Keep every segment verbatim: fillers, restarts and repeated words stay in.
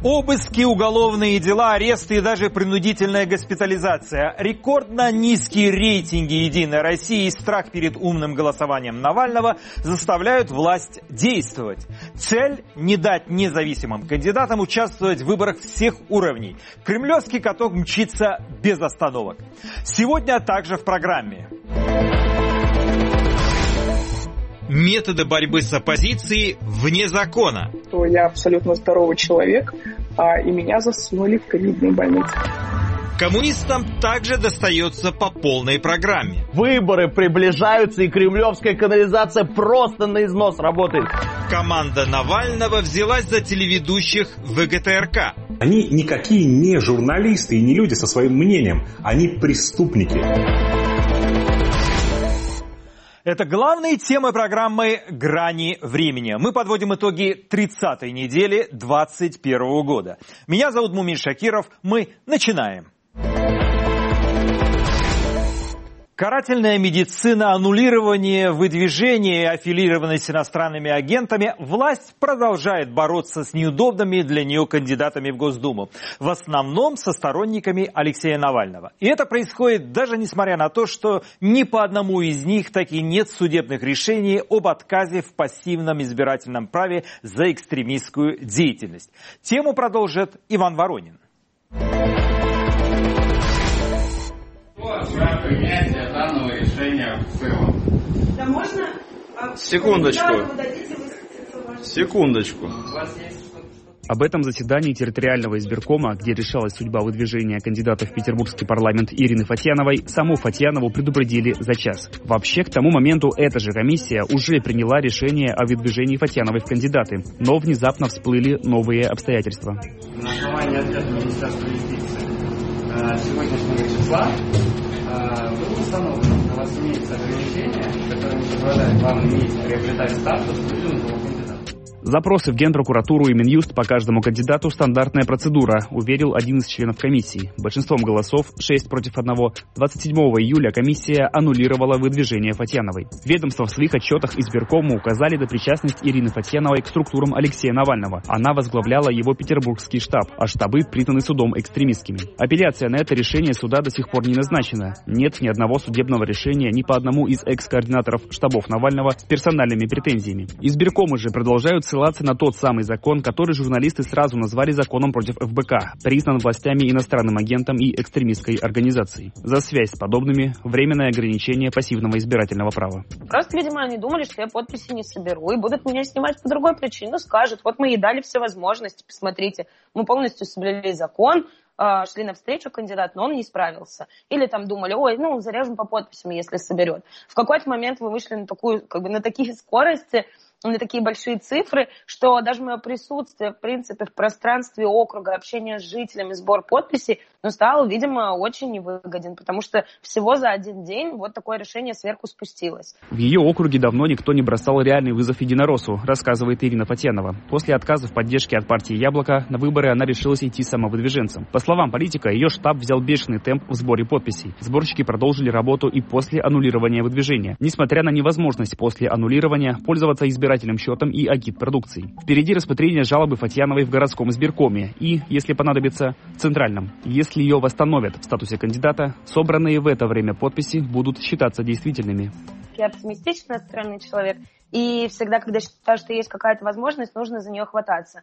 Обыски, уголовные дела, аресты и даже принудительная госпитализация. Рекордно низкие рейтинги «Единой России» и страх перед умным голосованием Навального заставляют власть действовать. Цель – не дать независимым кандидатам участвовать в выборах всех уровней. Кремлевский каток мчится без остановок. Сегодня также в программе. Методы борьбы с оппозицией вне закона. Я абсолютно здоровый человек, а, и меня засунули в ковидные больницы. Коммунистам также достается по полной программе. Выборы приближаются, и кремлевская канализация просто на износ работает. Команда Навального взялась за телеведущих вэ гэ тэ эр ка. Они никакие не журналисты и не люди со своим мнением. Они преступники. Это главные темы программы «Грани времени». Мы подводим итоги тридцатой недели двадцать первого года. Меня зовут Мумин Шакиров. Мы начинаем. Карательная медицина, аннулирование выдвижения и аффилированность с иностранными агентами. Власть продолжает бороться с неудобными для нее кандидатами в Госдуму. В основном со сторонниками Алексея Навального. И это происходит даже несмотря на то, что ни по одному из них так и нет судебных решений об отказе в пассивном избирательном праве за экстремистскую деятельность. Тему продолжит Иван Воронин. За принятие данного решения в целом. Да можно? Секундочку. Секундочку. Об этом заседании территориального избиркома, где решалась судьба выдвижения кандидата в Петербургский парламент Ирины Фатьяновой, саму Фатьянову предупредили за час. Вообще, к тому моменту эта же комиссия уже приняла решение о выдвижении Фатьяновой в кандидаты, но внезапно всплыли новые обстоятельства. На основании ответа Министерства юстиции сегодняшнего числа было установлено, что у вас имеется ограничение, которое не позволяет вам иметь приобретать статус выдвинутого кандидата. Запросы в Генпрокуратуру и Минюст по каждому кандидату – стандартная процедура, уверил один из членов комиссии. Большинством голосов, шесть против одного, двадцать седьмого июля комиссия аннулировала выдвижение Фатьяновой. Ведомства в своих отчетах избиркому указали на причастность Ирины Фатьяновой к структурам Алексея Навального. Она возглавляла его петербургский штаб, а штабы признаны судом экстремистскими. Апелляция на это решение суда до сих пор не назначена. Нет ни одного судебного решения ни по одному из экс-координаторов штабов Навального с персональными претензиями. Избиркомы же продолжают ссылаться на тот самый закон, который журналисты сразу назвали законом против эф бэ ка, признан властями иностранным агентом и экстремистской организацией. За связь с подобными временное ограничение пассивного избирательного права. Просто, видимо, они думали, что я подписи не соберу и будут меня снимать по другой причине. Ну, скажут, вот мы ей дали все возможности, посмотрите, мы полностью соблюли закон, шли навстречу кандидату, но он не справился. Или там думали, ой, ну, зарежем по подписям, если соберет. В какой-то момент вы вышли на такую, как бы, на такие скорости, на такие большие цифры, что даже мое присутствие, в принципе, в пространстве округа, общение с жителями, сбор подписей, ну, стал, видимо, очень невыгоден, потому что всего за один день вот такое решение сверху спустилось. В ее округе давно никто не бросал реальный вызов Единороссу, рассказывает Ирина Фатьянова. После отказа в поддержке от партии «Яблоко» на выборы она решилась идти самовыдвиженцем. По словам политика, ее штаб взял бешеный темп в сборе подписей. Сборщики продолжили работу и после аннулирования выдвижения, несмотря на невозможность после аннулирования пользоваться избирательным счетом и агитпродукцией. Впереди рассмотрение жалобы Фатьяновой в городском избиркоме и, если понадобится, в центральном. Если ее восстановят в статусе кандидата, собранные в это время подписи будут считаться действительными. Я оптимистично настроенный человек, и всегда, когда считаю, что есть какая-то возможность, нужно за нее хвататься.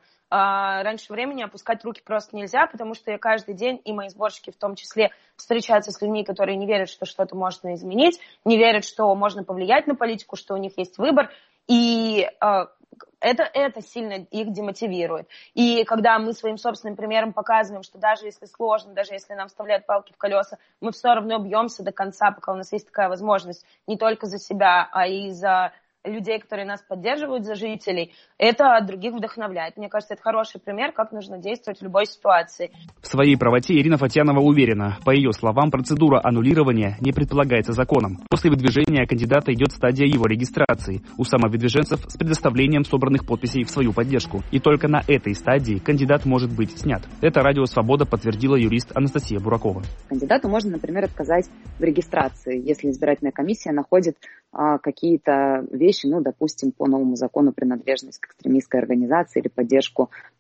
А раньше времени опускать руки просто нельзя, потому что я каждый день, и мои сборщики в том числе, встречаются с людьми, которые не верят, что что-то можно изменить, не верят, что можно повлиять на политику, что у них есть выбор. И э, это, это сильно их демотивирует. И когда мы своим собственным примером показываем, что даже если сложно, даже если нам вставляют палки в колеса, мы все равно бьемся до конца, пока у нас есть такая возможность, не только за себя, а и за людей, которые нас поддерживают, за жителей, это других вдохновляет. Мне кажется, это хороший пример, как нужно действовать в любой ситуации. В своей правоте Ирина Фатьянова уверена. По ее словам, процедура аннулирования не предполагается законом. После выдвижения кандидата идет стадия его регистрации у самовыдвиженцев с предоставлением собранных подписей в свою поддержку. И только на этой стадии кандидат может быть снят. Это Радио Свобода подтвердила юрист Анастасия Буракова. Кандидату можно, например, отказать в регистрации, если избирательная комиссия находит а, какие-то вещи, ну, допустим, по новому закону принадлежность к экстремистской организации или поддержку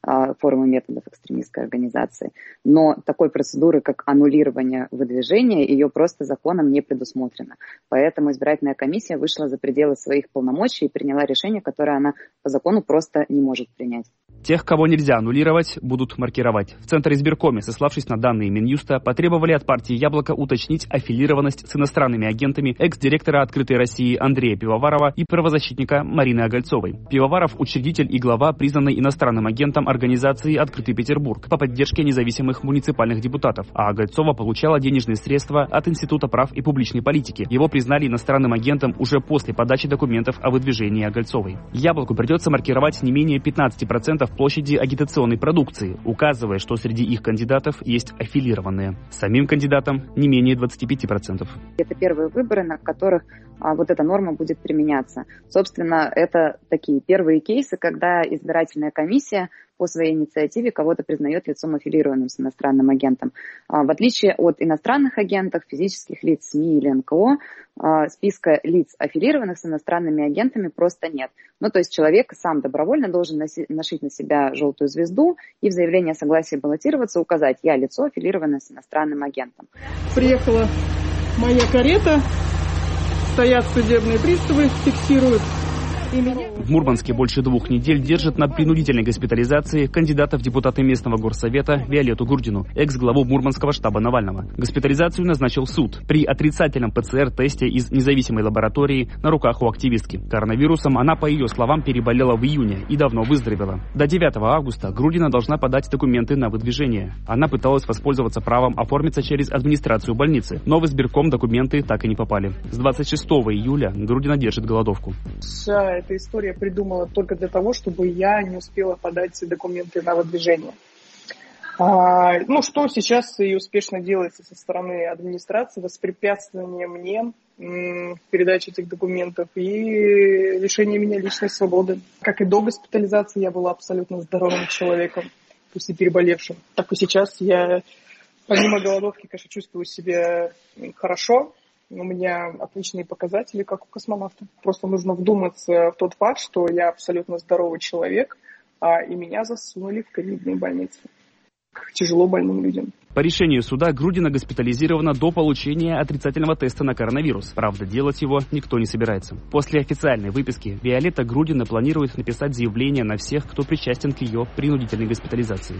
формы методов экстремистской организации. Но такой процедуры, как аннулирование выдвижения, ее просто законом не предусмотрено. Поэтому избирательная комиссия вышла за пределы своих полномочий и приняла решение, которое она по закону просто не может принять. Тех, кого нельзя аннулировать, будут маркировать. В Центре избиркоме, сославшись на данные Минюста, потребовали от партии «Яблоко» уточнить аффилированность с иностранными агентами экс-директора «Открытой России» Андрея Пивоварова и правозащитника Марины Огольцовой. Пивоваров – учредитель и глава признанной иностранным агентом организации «Открытый Петербург» по поддержке независимых муниципальных депутатов, а Огольцова получала денежные средства от Института прав и публичной политики. Его признали иностранным агентом уже после подачи документов о выдвижении Огольцовой. «Яблоку» придется маркировать не менее пятнадцать процентов площади агитационной продукции, указывая, что среди их кандидатов есть аффилированные. Самим кандидатам не менее двадцать пять процентов. Это первые выборы, на которых а, вот эта норма будет применяться. Собственно, это такие первые кейсы, когда избирательная комиссия по своей инициативе кого-то признает лицом аффилированным с иностранным агентом. А, в отличие от иностранных агентов, физических лиц, СМИ или эн ка о, а, списка лиц, аффилированных с иностранными агентами, просто нет. Ну, то есть человек сам добровольно должен носи, нашить на себя желтую звезду и в заявлении о согласии баллотироваться указать: «Я лицо, аффилированное с иностранным агентом». Приехала моя карета, стоят судебные приставы, фиксируют. В Мурманске больше двух недель держат на принудительной госпитализации кандидата в депутаты местного горсовета Виолетту Грудину, экс-главу Мурманского штаба Навального. Госпитализацию назначил суд при отрицательном пэ цэ эр-тесте из независимой лаборатории на руках у активистки. Коронавирусом она, по ее словам, переболела в июне и давно выздоровела. До девятого августа Грудина должна подать документы на выдвижение. Она пыталась воспользоваться правом оформиться через администрацию больницы, но в избирком документы так и не попали. С двадцать шестого июля Грудина держит голодовку. Эта история придумала только для того, чтобы я не успела подать документы на выдвижение. А, ну, что сейчас и успешно делается со стороны администрации, воспрепятствование мне м, передачи этих документов и лишение меня личной свободы. Как и до госпитализации я была абсолютно здоровым человеком, пусть и переболевшим. Так и сейчас я, помимо голодовки, конечно, чувствую себя хорошо. У меня отличные показатели, как у космонавта. Просто нужно вдуматься в тот факт, что я абсолютно здоровый человек, а, и меня засунули в ковидные больницы. К тяжело больным людям. По решению суда Грудина госпитализирована до получения отрицательного теста на коронавирус. Правда, делать его никто не собирается. После официальной выписки Виолетта Грудина планирует написать заявление на всех, кто причастен к ее принудительной госпитализации.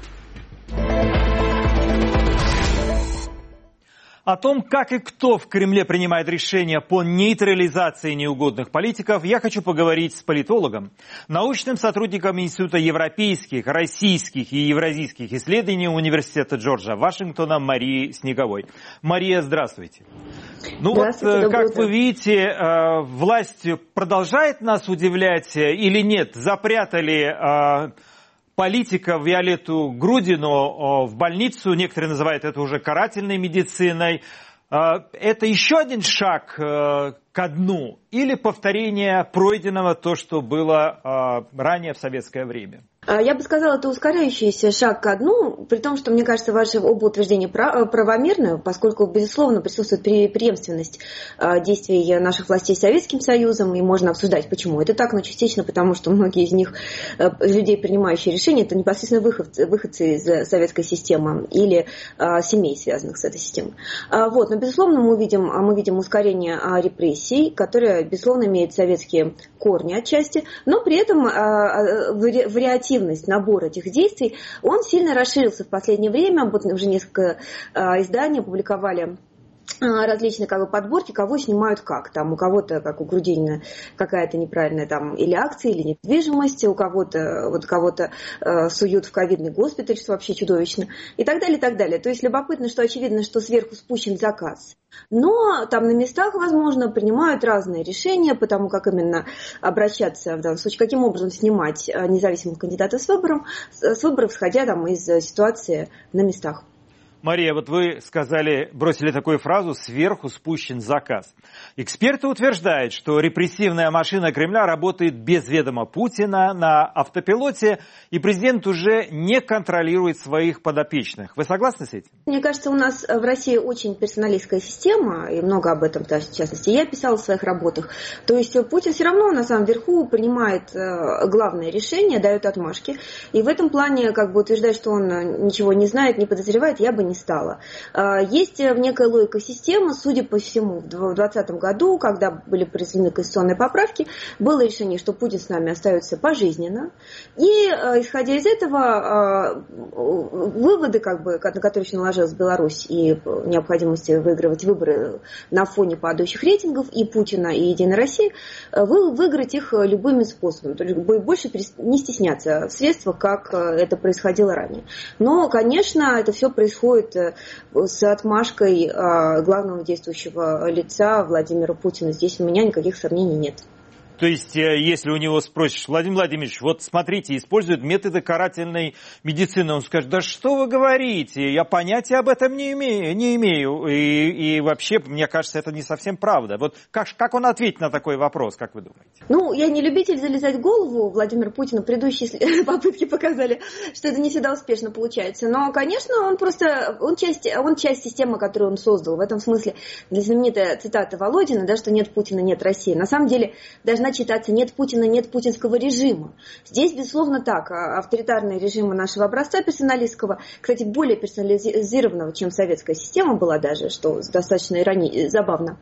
О том, как и кто в Кремле принимает решения по нейтрализации неугодных политиков, я хочу поговорить с политологом, научным сотрудником Института европейских, российских и евразийских исследований Университета Джорджа Вашингтона Марией Снеговой. Мария, здравствуйте. Ну вот, как вы видите, власть продолжает нас удивлять или нет? Запрятали политика Виолетту Грудину в больницу, некоторые называют это уже карательной медициной. Это еще один шаг ко дну или повторение пройденного, то, что было ранее в советское время? Я бы сказала, это ускоряющийся шаг ко дну, при том, что, мне кажется, ваше оба утверждения правомерны, поскольку, безусловно, присутствует преемственность действий наших властей с Советским Союзом, и можно обсуждать, почему это так, но частично потому, что многие из них, людей, принимающие решения, это непосредственно выходцы, выходцы из советской системы или семей, связанных с этой системой. Вот, но, безусловно, мы видим, мы видим ускорение репрессий, которое, безусловно, имеет советские корни отчасти, но при этом вариативность набора этих действий, он сильно расширился в последнее время. Вот уже несколько э, изданий опубликовали различные как бы подборки, кого снимают как. Там у кого-то, как у Грудинина, какая-то неправильная там или акция, или недвижимость, у кого-то вот кого-то э, суют в ковидный госпиталь, что вообще чудовищно, и так далее, и так далее. То есть любопытно, что очевидно, что сверху спущен заказ. Но там на местах, возможно, принимают разные решения по тому, как именно обращаться в данном случае, каким образом снимать независимых кандидатов с выбором, с выборов, исходя там из ситуации на местах. Мария, вот вы сказали, бросили такую фразу «сверху спущен заказ». Эксперты утверждают, что репрессивная машина Кремля работает без ведома Путина на автопилоте, и президент уже не контролирует своих подопечных. Вы согласны с этим? Мне кажется, у нас в России очень персоналистская система, и много об этом, в частности, я писала в своих работах. То есть Путин все равно на самом верху принимает главное решение, дает отмашки, и в этом плане как бы утверждать, что он ничего не знает, не подозревает, я бы не стала. Есть некая логика системы, судя по всему, в двадцатом году, когда были произведены конституционные поправки, было решение, что Путин с нами остается пожизненно. И, исходя из этого, выводы, как бы, на которые еще наложилась Беларусь, и необходимость выигрывать выборы на фоне падающих рейтингов и Путина, и Единой России, выиграть их любыми способами. То есть больше не стесняться в средствах, как это происходило ранее. Но, конечно, это все происходит с отмашкой главного действующего лица Владимира Путина. Здесь у меня никаких сомнений нет. То есть, если у него спросишь, Владимир Владимирович, вот смотрите, используют методы карательной медицины, он скажет, да что вы говорите, я понятия об этом не имею, не имею. И, и вообще, мне кажется, это не совсем правда. Вот как, как он ответит на такой вопрос, как вы думаете? Ну, я не любитель залезать в голову Владимира Путина, предыдущие попытки показали, что это не всегда успешно получается. Но, конечно, он просто, он часть, он часть системы, которую он создал. В этом смысле, для знаменитая цитата Володина, да, что нет Путина, нет России. На самом деле, должна читаться «нет Путина, нет путинского режима». Здесь, безусловно, так. Авторитарные режимы нашего образца персоналистского, кстати, более персонализированного, чем советская система была даже, что достаточно ирони... забавно.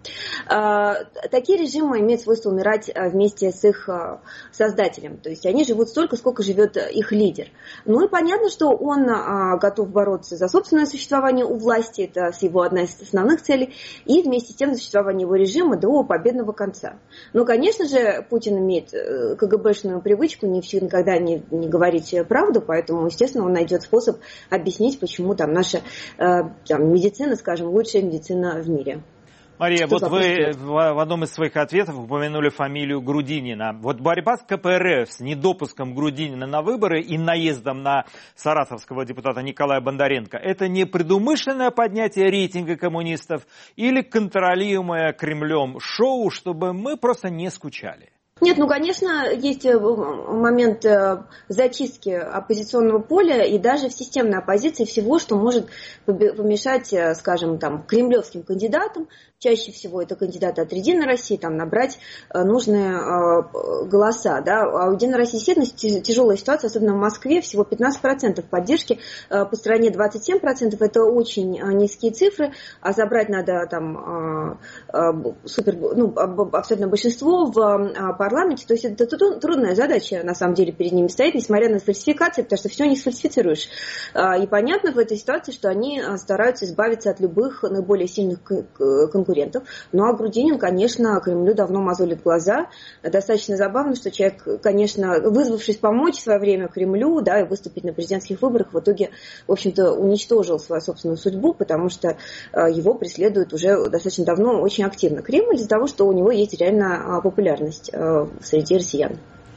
Такие режимы имеют свойство умирать вместе с их создателем. То есть они живут столько, сколько живет их лидер. Ну и понятно, что он готов бороться за собственное существование у власти, это его одна из основных целей, и вместе с тем за существование его режима до победного конца. Но, конечно же, Путин имеет КГБшную привычку никогда не, не говорить правду, поэтому, естественно, он найдет способ объяснить, почему там наша там, медицина, скажем, лучшая медицина в мире. Мария, что вот вы в одном из своих ответов упомянули фамилию Грудинина. Вот борьба с ка пэ эр эф, с недопуском Грудинина на выборы и наездом на саратовского депутата Николая Бондаренко, это не предумышленное поднятие рейтинга коммунистов или контролируемое Кремлем шоу, чтобы мы просто не скучали? Нет, ну, конечно, есть момент зачистки оппозиционного поля и даже в системной оппозиции всего, что может помешать, скажем, там, кремлевским кандидатам. Чаще всего это кандидаты от Единой России, там, набрать нужные голоса. Да? А у Единой России действительно тяжелая ситуация, особенно в Москве, всего пятнадцать процентов поддержки, по стране двадцать семь процентов, это очень низкие цифры, а забрать надо там супер, ну, абсолютно большинство в парламенте, то есть это трудная задача, на самом деле, перед ними стоит, несмотря на фальсификации, потому что все не сфальсифицируешь. И понятно в этой ситуации, что они стараются избавиться от любых наиболее сильных конкурентов. Ну а Грудинин, конечно, Кремлю давно мозолит глаза. Достаточно забавно, что человек, конечно, вызвавшись помочь в свое время Кремлю, да, и выступить на президентских выборах, в итоге, в общем-то, уничтожил свою собственную судьбу, потому что его преследуют уже достаточно давно очень активно Кремль из-за того, что у него есть реально популярность среди россиян.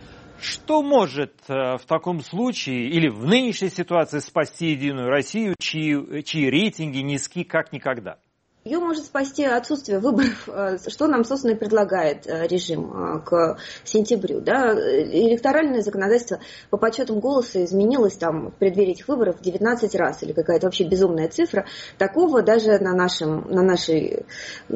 Что может в таком случае или в нынешней ситуации спасти Единую Россию, чьи, чьи рейтинги низки как никогда? Ее может спасти отсутствие выборов, что нам, собственно, и предлагает режим к сентябрю. Да? Электоральное законодательство по подсчетам голоса изменилось там, в преддверии этих выборов девятнадцать раз, или какая-то вообще безумная цифра. Такого даже на, нашем, на нашей,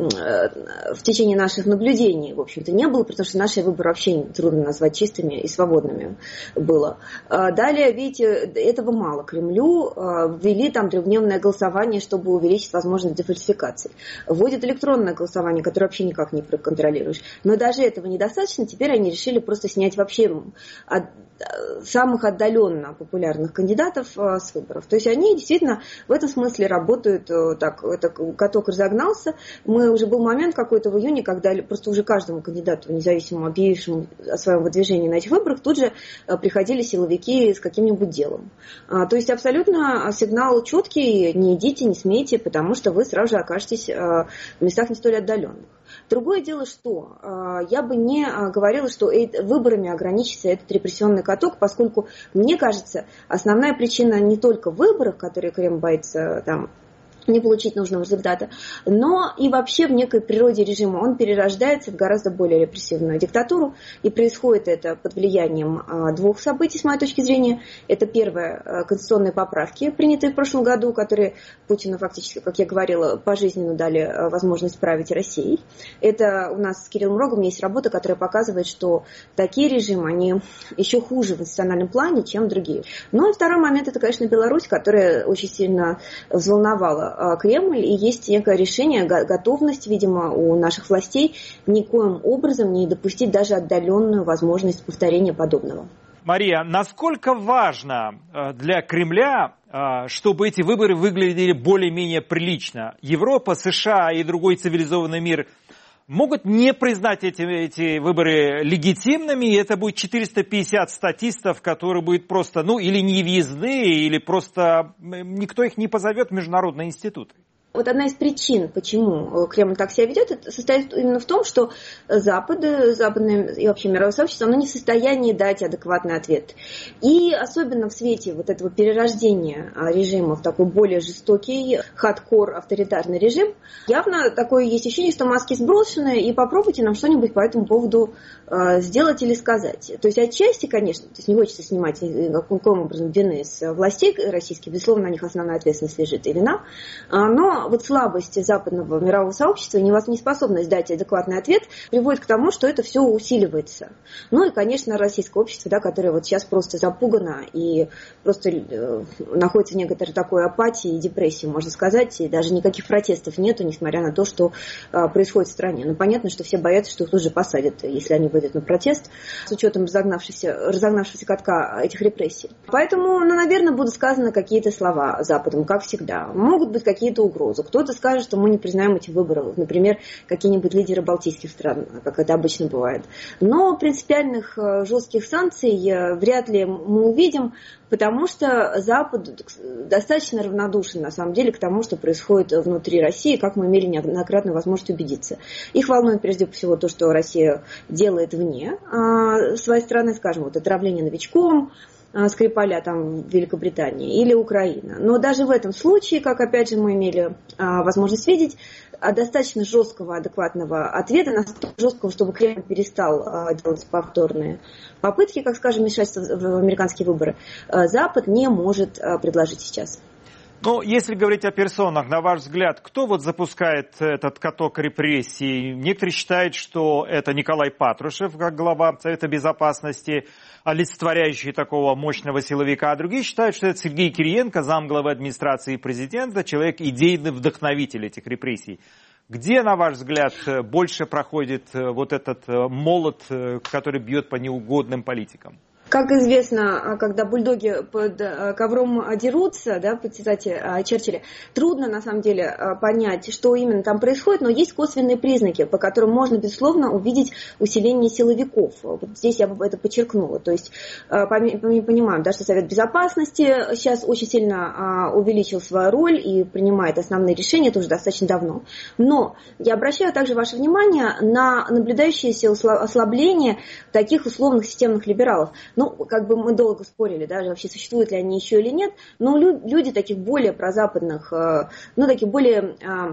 в течение наших наблюдений, в общем-то, не было, потому что наши выборы вообще трудно назвать чистыми и свободными было. Далее, видите, этого мало. Кремлю ввели там трехдневное голосование, чтобы увеличить возможность дефальсификации. Вводят электронное голосование, которое вообще никак не проконтролируешь. Но даже этого недостаточно. Теперь они решили просто снять вообще от самых отдаленно популярных кандидатов с выборов. То есть они действительно в этом смысле работают так. Это каток разогнался. Мы уже был момент какой-то в июне, когда просто уже каждому кандидату, независимо объявившему о своем выдвижении на этих выборах, тут же приходили силовики с каким-нибудь делом. То есть абсолютно сигнал четкий: не идите, не смейте, потому что вы сразу же окажетесь в местах не столь отдаленных. Другое дело, что я бы не говорила, что выборами ограничится этот репрессионный каток, поскольку, мне кажется, основная причина не только в выборах, которые Кремль боится там не получить нужного результата. Но и вообще в некой природе режима он перерождается в гораздо более репрессивную диктатуру. И происходит это под влиянием двух событий, с моей точки зрения. Это первое, конституционные поправки, принятые в прошлом году, которые Путину фактически, как я говорила, пожизненно дали возможность править Россией. Это у нас с Кириллом Роговым есть работа, которая показывает, что такие режимы, они еще хуже в национальном плане, чем другие. Ну и второй момент, это, конечно, Беларусь, которая очень сильно взволновала Кремль, и есть некое решение, готовность, видимо, у наших властей никоим образом не допустить даже отдаленную возможность повторения подобного. Мария, насколько важно для Кремля, чтобы эти выборы выглядели более-менее прилично? Европа, США и другой цивилизованный мир могут не признать эти, эти выборы легитимными, и это будет четыреста пятьдесят статистов, которые будут просто, ну, или невъездные, или просто никто их не позовет в международные институты. Вот одна из причин, почему Кремль так себя ведет, это состоит именно в том, что Запад, западное и вообще мировое сообщество, оно не в состоянии дать адекватный ответ. И особенно в свете вот этого перерождения режима в такой более жестокий, хардкор, авторитарный режим, явно такое есть ощущение, что маски сброшены, и попробуйте нам что-нибудь по этому поводу сделать или сказать. То есть отчасти, конечно, то есть не хочется снимать никаким образом вины с властей российских, безусловно, на них основная ответственность лежит и вина, но вот слабость западного мирового сообщества и неспособность дать адекватный ответ приводит к тому, что это все усиливается. Ну и, конечно, российское общество, да, которое вот сейчас просто запугано и просто э, находится в некоторой такой апатии и депрессии, можно сказать, и даже никаких протестов нету, несмотря на то, что э, происходит в стране. Но понятно, что все боятся, что их тут же посадят, если они выйдут на протест, с учетом разогнавшегося, разогнавшегося катка этих репрессий. Поэтому, ну, наверное, будут сказаны какие-то слова Западом, как всегда. Могут быть какие-то угрозы. Кто-то скажет, что мы не признаем эти выборы. Например, какие-нибудь лидеры балтийских стран, как это обычно бывает. Но принципиальных жестких санкций вряд ли мы увидим, потому что Запад достаточно равнодушен, на самом деле, к тому, что происходит внутри России, как мы имели неоднократную возможность убедиться. Их волнует прежде всего то, что Россия делает вне своей страны, скажем, вот отравление новичком, Скрипаля там в Великобритании или Украина. Но даже в этом случае, как опять же мы имели а, возможность видеть, достаточно жесткого, адекватного ответа, настолько жесткого, чтобы Кремль перестал а, делать повторные попытки, как скажем, мешать в американские выборы, а, Запад не может а, предложить сейчас. Ну, если говорить о персонах, на ваш взгляд, кто вот запускает этот каток репрессий? Некоторые считают, что это Николай Патрушев, как глава Совета Безопасности, олицетворяющий такого мощного силовика, а другие считают, что это Сергей Кириенко, замглавы администрации президента, человек идейный вдохновитель этих репрессий. Где, на ваш взгляд, больше проходит вот этот молот, который бьет по неугодным политикам? Как известно, когда бульдоги под ковром дерутся, да, по цитате Черчилля, трудно на самом деле понять, что именно там происходит, но есть косвенные признаки, по которым можно, безусловно, увидеть усиление силовиков. Вот здесь я бы это подчеркнула. То есть мы понимаем, да, что Совет Безопасности сейчас очень сильно увеличил свою роль и принимает основные решения, это уже достаточно давно. Но я обращаю также ваше внимание на наблюдающееся ослабление таких условных системных либералов. Ну, как бы мы долго спорили, даже вообще существуют ли они еще или нет, но люди таких более прозападных, ну, таких более...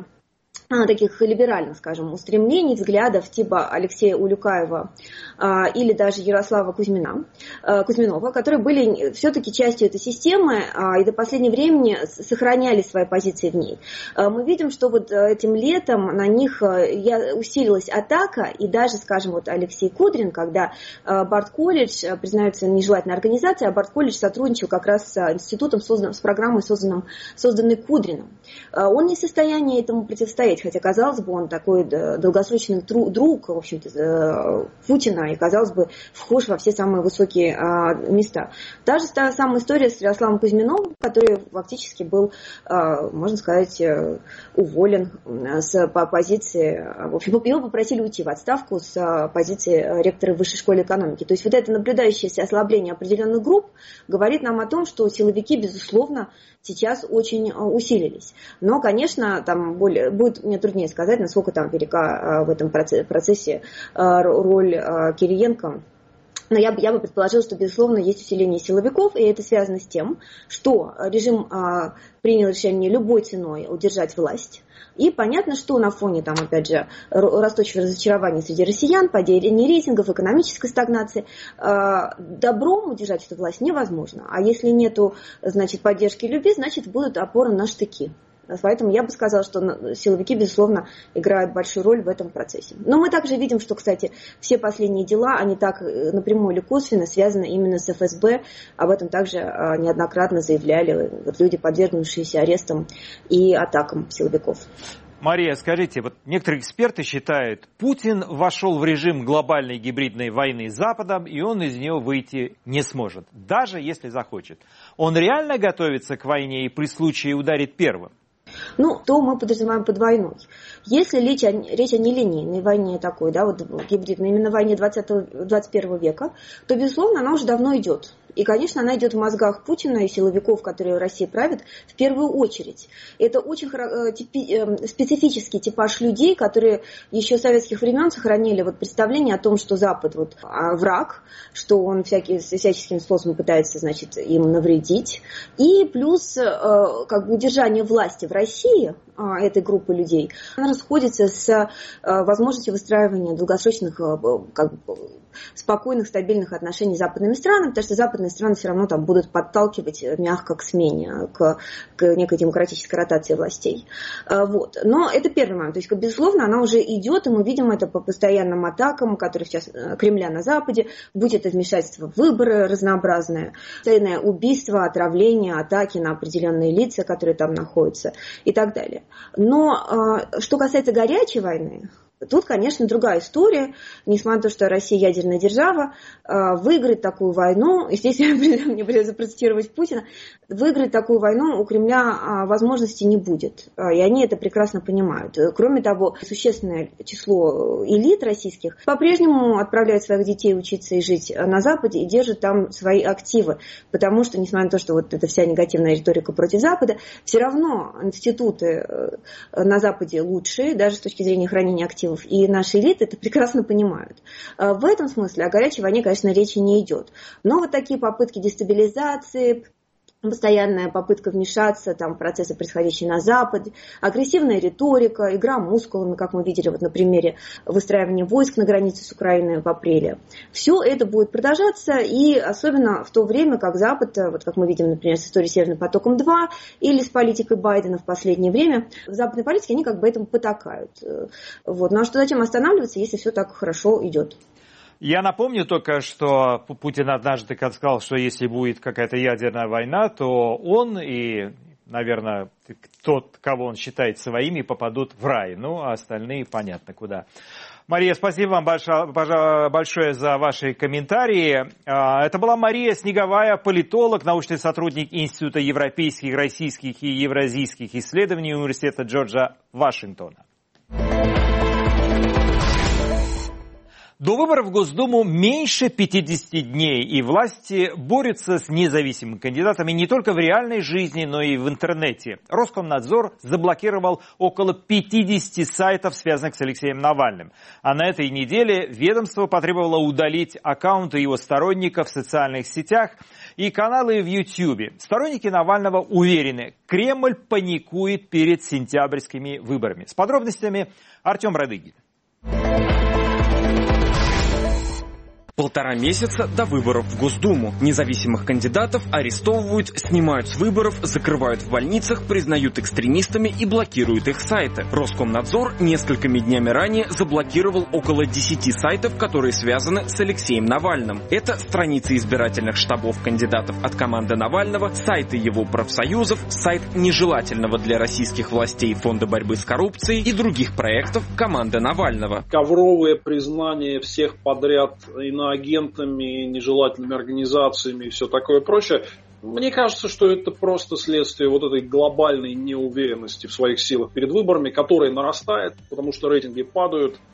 таких либеральных, скажем, устремлений, взглядов типа Алексея Улюкаева а, или даже Ярослава Кузьмина, а, Кузьминова, которые были все-таки частью этой системы а, и до последнего времени сохраняли свои позиции в ней. А, мы видим, что вот этим летом на них я, усилилась атака, и даже, скажем, вот Алексей Кудрин, когда а, Барт-колледж признается нежелательной организацией, а Барт-колледж сотрудничал как раз с институтом, созданным, с программой, созданным, созданной Кудриным. А, он не в состоянии этому противостоять, хотя, казалось бы, он такой долгосрочный друг, в общем-то, Путина, и, казалось бы, вхож во все самые высокие места. Та же та самая история с Ярославом Кузьминовым, который фактически был, можно сказать, уволен с позиции, в общем, его попросили уйти в отставку с позиции ректора Высшей школы экономики. То есть вот это наблюдающееся ослабление определенных групп говорит нам о том, что силовики, безусловно, сейчас очень усилились. Но, конечно, там более, будет мне труднее сказать, насколько там велика в этом процессе роль Кириенко Но я, я бы предположила, что, безусловно, есть усиление силовиков, и это связано с тем, что режим а, принял решение любой ценой удержать власть. И понятно, что на фоне, там, опять же, растущего разочарования среди россиян, падения рейтингов, экономической стагнации, а, добром удержать эту власть невозможно. А если нету, значит, поддержки и любви, значит, будут опоры на штыки. Поэтому я бы сказала, что силовики, безусловно, играют большую роль в этом процессе. Но мы также видим, что, кстати, все последние дела, они так напрямую или косвенно связаны именно с эф эс бэ. Об этом также неоднократно заявляли вот люди, подвергнувшиеся арестам и атакам силовиков. Мария, скажите, вот некоторые эксперты считают, Путин вошел в режим глобальной гибридной войны с Западом, и он из нее выйти не сможет, даже если захочет. Он реально готовится к войне и при случае ударит первым? Ну, то мы подразумеваем под войной. Если речь о, речь о нелинейной войне такой, да, вот гибридной, именно войне двадцатого, двадцать первого века, то, безусловно, она уже давно идет. И, конечно, она идет в мозгах Путина и силовиков, которые в России правят, в первую очередь. Это очень типи, специфический типаж людей, которые еще с советских времен сохранили вот представление о том, что Запад вот, враг, что он всякий, всяческим способом пытается, значит, им навредить. И плюс как бы, удержание власти в России этой группы людей, она расходится с возможностью выстраивания долгосрочных, как бы, спокойных, стабильных отношений с западными странами, потому что западные страны все равно там будут подталкивать мягко к смене, к, к некой демократической ротации властей. Вот. Но это первый момент. То есть, безусловно, она уже идет, и мы видим это по постоянным атакам, которые сейчас Кремля на Западе, будь это вмешательство в выборы разнообразное, постоянное убийство, отравление, атаки на определенные лица, которые там находятся и так далее. Но что касается горячей войны, тут, конечно, другая история. Несмотря на то, что Россия ядерная держава, выиграть такую войну, естественно, мне придется процитировать Путина, выиграть такую войну у Кремля возможности не будет. И они это прекрасно понимают. Кроме того, существенное число элит российских по-прежнему отправляют своих детей учиться и жить на Западе и держат там свои активы. Потому что, несмотря на то, что вот эта вся негативная риторика против Запада, все равно институты на Западе лучшие, даже с точки зрения хранения активов. И наши элиты это прекрасно понимают. В этом смысле о горячей войне, конечно, речи не идет. Но вот такие попытки дестабилизации, постоянная попытка вмешаться там, в процессы, происходящие на Западе, агрессивная риторика, игра мускулами, как мы видели вот на примере выстраивания войск на границе с Украиной в апреле. Все это будет продолжаться, и особенно в то время, как Запад, вот как мы видим, например, с историей Северным потоком-два или с политикой Байдена в последнее время, в западной политике они как бы этому потакают. Вот. Ну а что, зачем останавливаться, если все так хорошо идет? Я напомню только, что Путин однажды сказал, что если будет какая-то ядерная война, то он и, наверное, тот, кого он считает своими, попадут в рай. Ну, а остальные понятно куда. Мария, спасибо вам большое за ваши комментарии. Это была Мария Снеговая, политолог, научный сотрудник Института европейских, российских и евразийских исследований Университета Джорджа Вашингтона. До выборов в Госдуму меньше пятидесяти дней, и власти борются с независимыми кандидатами не только в реальной жизни, но и в интернете. Роскомнадзор заблокировал около пятидесяти сайтов, связанных с Алексеем Навальным. А на этой неделе ведомство потребовало удалить аккаунты его сторонников в социальных сетях и каналы в Ютьюбе. Сторонники Навального уверены, Кремль паникует перед сентябрьскими выборами. С подробностями Артем Радыгин. Полтора месяца до выборов в Госдуму. Независимых кандидатов арестовывают, снимают с выборов, закрывают в больницах, признают экстремистами и блокируют их сайты. Роскомнадзор несколькими днями ранее заблокировал около десяти сайтов, которые связаны с Алексеем Навальным. Это страницы избирательных штабов кандидатов от команды Навального, сайты его профсоюзов, сайт нежелательного для российских властей Фонда борьбы с коррупцией и других проектов команды Навального. Ковровые признания всех подряд и агентами, нежелательными организациями и все такое прочее. Мне кажется, что это просто следствие вот этой глобальной неуверенности в своих силах перед выборами, которая нарастает, потому что рейтинги падают.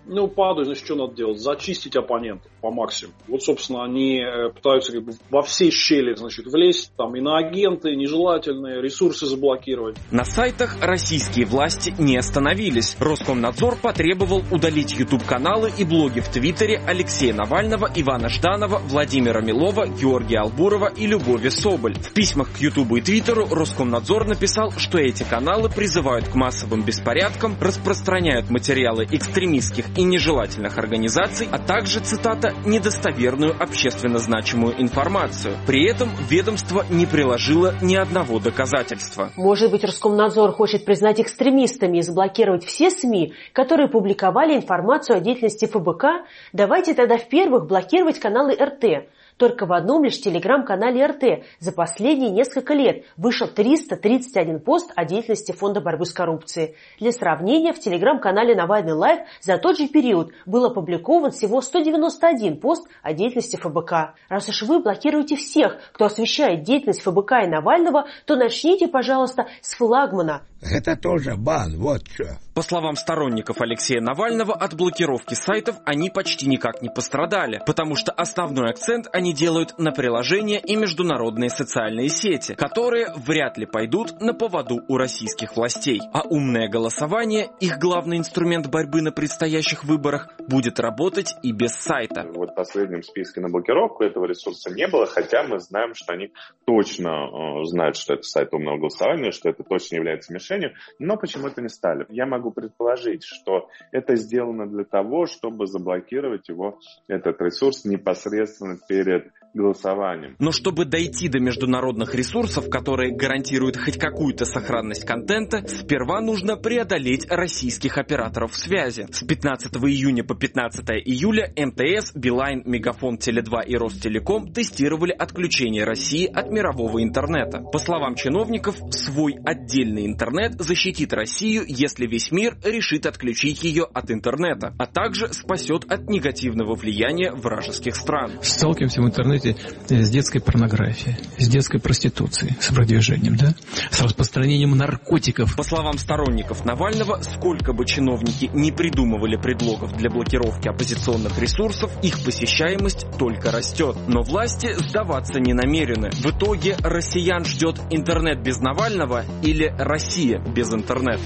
Ну, падают, значит, что надо делать? Зачистить оппонентов по максимуму. Вот, собственно, они пытаются как бы во все щели, значит, влезть, там, иноагенты, нежелательные, ресурсы заблокировать. На сайтах российские власти не остановились. Роскомнадзор потребовал удалить YouTube-каналы и блоги в Твиттере Алексея Навального, Ивана Жданова, Владимира Милова, Георгия Албурова и Любови Соболь. В письмах к Ютубу и Твиттеру Роскомнадзор написал, что эти каналы призывают к массовым беспорядкам, распространяют материалы экстремистских и нежелательных организаций, а также, цитата, «недостоверную общественно значимую информацию». При этом ведомство не приложило ни одного доказательства. Может быть, Роскомнадзор хочет признать экстремистами и заблокировать все СМИ, которые публиковали информацию о деятельности ФБК? Давайте тогда в-первых блокировать каналы эр тэ. Только в одном лишь телеграм-канале эр тэ за последние несколько лет вышел триста тридцать один пост о деятельности Фонда борьбы с коррупцией. Для сравнения, в телеграм-канале Навальный Лайв за тот же период был опубликован всего сто девяносто один пост о деятельности ФБК. Раз уж вы блокируете всех, кто освещает деятельность ФБК и Навального, то начните, пожалуйста, с флагмана. Это тоже бан, вот что. По словам сторонников Алексея Навального, от блокировки сайтов они почти никак не пострадали, потому что основной акцент они делают на приложения и международные социальные сети, которые вряд ли пойдут на поводу у российских властей. А умное голосование, их главный инструмент борьбы на предстоящих выборах, будет работать и без сайта. Вот в последнем списке на блокировку этого ресурса не было, хотя мы знаем, что они точно э, знают, что это сайт умного голосования, что это точно является мишенью, но почему-то не стали. Я могу предположить, что это сделано для того, чтобы заблокировать его, этот ресурс, непосредственно перед голосованием. Но чтобы дойти до международных ресурсов, которые гарантируют хоть какую-то сохранность контента, сперва нужно преодолеть российских операторов связи. С пятнадцатого июня по пятнадцатое июля эм тэ эс, Билайн, Мегафон, Теле два и Ростелеком тестировали отключение России от мирового интернета. По словам чиновников, свой отдельный интернет защитит Россию, если весь мир решит отключить ее от интернета, а также спасет от негативного влияния вражеских стран. Сталкиваемся в интернете с детской порнографией, с детской проституцией, с продвижением, да, с распространением наркотиков. По словам сторонников Навального, сколько бы чиновники не придумывали предлогов для блокировки оппозиционных ресурсов, их посещаемость только растет. Но власти сдаваться не намерены. В итоге россиян ждет интернет без Навального или Россия без интернета.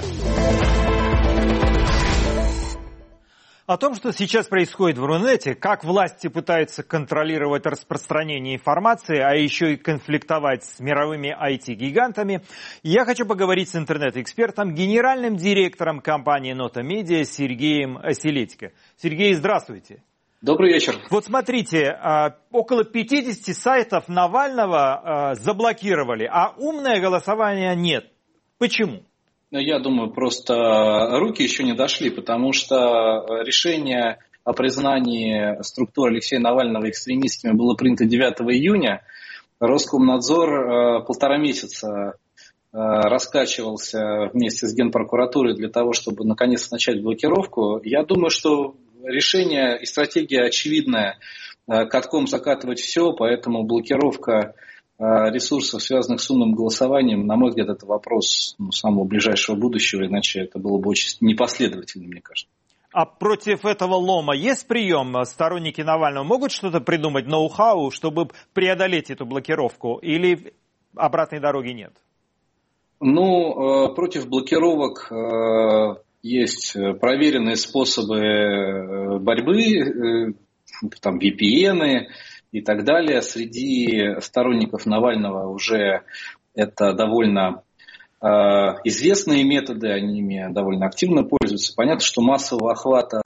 О том, что сейчас происходит в Рунете, как власти пытаются контролировать распространение информации, а еще и конфликтовать с мировыми ай ти-гигантами, я хочу поговорить с интернет-экспертом, генеральным директором компании Нота Медиа Сергеем Селедько. Сергей, здравствуйте. Добрый вечер. Вот смотрите, около пятьдесят сайтов Навального заблокировали, а умное голосование нет. Почему? Я думаю, просто руки еще не дошли, потому что решение о признании структуры Алексея Навального экстремистскими было принято девятого июня. Роскомнадзор полтора месяца раскачивался вместе с Генпрокуратурой для того, чтобы наконец начать блокировку. Я думаю, что решение и стратегия очевидная – катком закатывать все, поэтому блокировка ресурсов, связанных с умным голосованием, на мой взгляд, это вопрос ну, самого ближайшего будущего, иначе это было бы очень непоследовательно, мне кажется. А против этого лома есть прием? Сторонники Навального могут что-то придумать, ноу-хау, чтобы преодолеть эту блокировку, или обратной дороги нет? Ну, против блокировок есть проверенные способы борьбы, там ви пи эн и так далее. Среди сторонников Навального уже это довольно э, известные методы, они ими довольно активно пользуются. Понятно, что массового охвата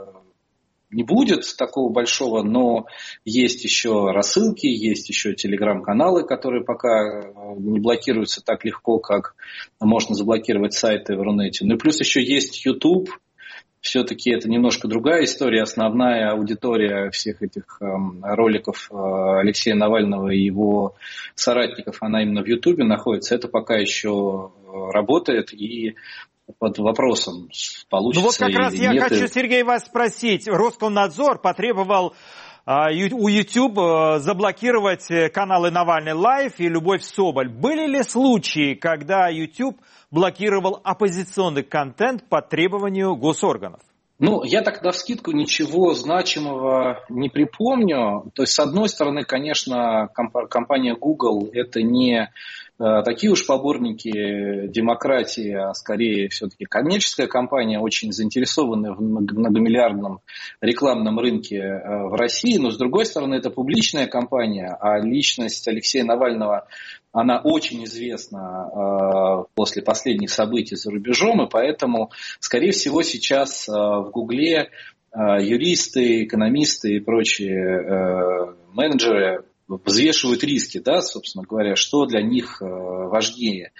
не будет такого большого, но есть еще рассылки, есть еще телеграм-каналы, которые пока не блокируются так легко, как можно заблокировать сайты в Рунете. Ну и плюс еще есть YouTube. Все-таки это немножко другая история. Основная аудитория всех этих э, роликов э, Алексея Навального и его соратников, она именно в Ютубе находится. Это пока еще работает и под вопросом, получится ну вот как или раз я нет. хочу, Сергей, вас спросить. Роскомнадзор потребовал э, у YouTube э, заблокировать каналы Навальный Лайв и Любовь Соболь. Были ли случаи, когда YouTube блокировал оппозиционный контент по требованию госорганов? Ну, я так навскидку ничего значимого не припомню. То есть, с одной стороны, конечно, комп- компания Google – это не э, такие уж поборники демократии, а скорее все-таки коммерческая компания, очень заинтересованная в многомиллиардном рекламном рынке э, в России. Но, с другой стороны, это публичная компания, а личность Алексея Навального, она очень известна э, после последних событий за рубежом, и поэтому, скорее всего, сейчас э, в Гугле э, юристы, экономисты и прочие э, менеджеры взвешивают риски, да, собственно говоря, что для них э, важнее.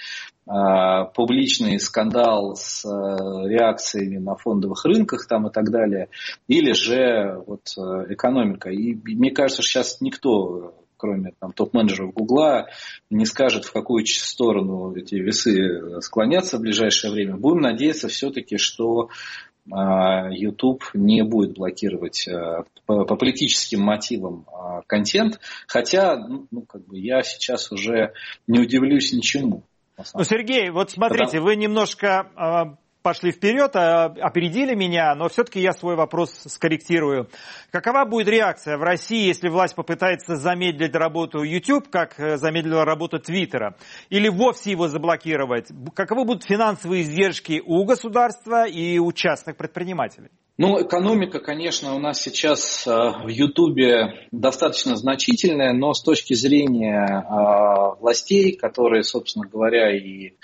Э, публичный скандал с э, реакциями на фондовых рынках там, и так далее, или же вот, э, экономика. И мне кажется, что сейчас никто, кроме там, топ-менеджеров Гугла, не скажет, в какую сторону эти весы склонятся в ближайшее время. Будем надеяться все-таки, что э, YouTube не будет блокировать э, по, по политическим мотивам э, контент. Хотя ну, ну, как бы я сейчас уже не удивлюсь ничему. Ну, Сергей, вот смотрите, Потому... вы немножко... Э... пошли вперед, опередили меня, но все-таки я свой вопрос скорректирую. Какова будет реакция в России, если власть попытается замедлить работу YouTube, как замедлила работу Твиттера, или вовсе его заблокировать? Каковы будут финансовые издержки у государства и у частных предпринимателей? Ну, экономика, конечно, у нас сейчас в Ютубе достаточно значительная, но с точки зрения властей, которые, собственно говоря, и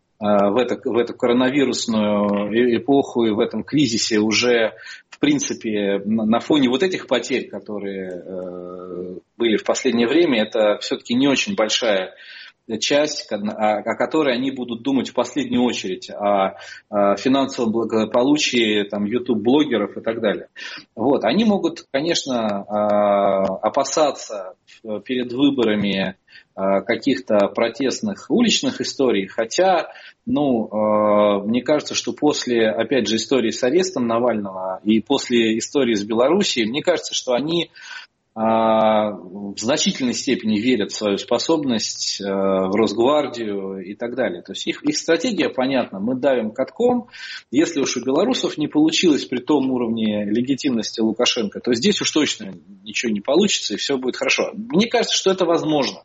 В, это, в эту коронавирусную эпоху и в этом кризисе уже, в принципе, на, на фоне вот этих потерь, которые э, были в последнее время, это все-таки не очень большая часть, о, о которой они будут думать в последнюю очередь, о, о финансовом благополучии там, YouTube-блогеров и так далее. Вот. Они могут, конечно, опасаться перед выборами каких-то протестных уличных историй, хотя, ну, э, мне кажется, что после, опять же, истории с арестом Навального и после истории с Белоруссией, мне кажется, что они э, в значительной степени верят в свою способность э, в Росгвардию и так далее. То есть их, их стратегия понятна, мы давим катком, если уж у белорусов не получилось при том уровне легитимности Лукашенко, то здесь уж точно ничего не получится и все будет хорошо. Мне кажется, что это возможно.